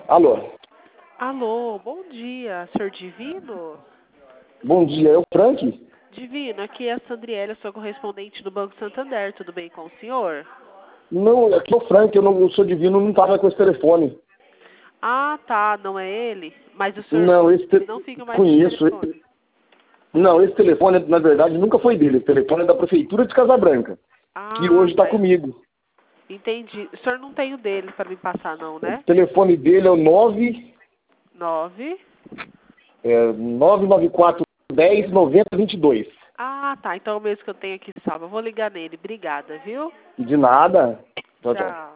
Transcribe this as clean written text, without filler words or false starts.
Alô? Alô, bom dia, senhor Divino? Bom dia, é o Frank? Divino, aqui é a Sandriela, sua correspondente do Banco Santander, tudo bem com o senhor? Não, aqui é o Frank, eu não sou divino, não estava com esse telefone. Ah, tá, não é ele? Mas o senhor Não, não fica mais com esse conheço. telefone? Não, esse telefone, na verdade, nunca foi dele. Esse telefone é da Prefeitura de Casabranca, que Ah, hoje está tá, comigo. entendi. O senhor não tem o dele para me passar não, O né? telefone dele é o 9. 994 10 90 22. Ah, tá, então é o mesmo que eu tenho aqui salvo. Eu vou ligar nele, obrigada, viu? De nada. Tchau, tchau. Tchau.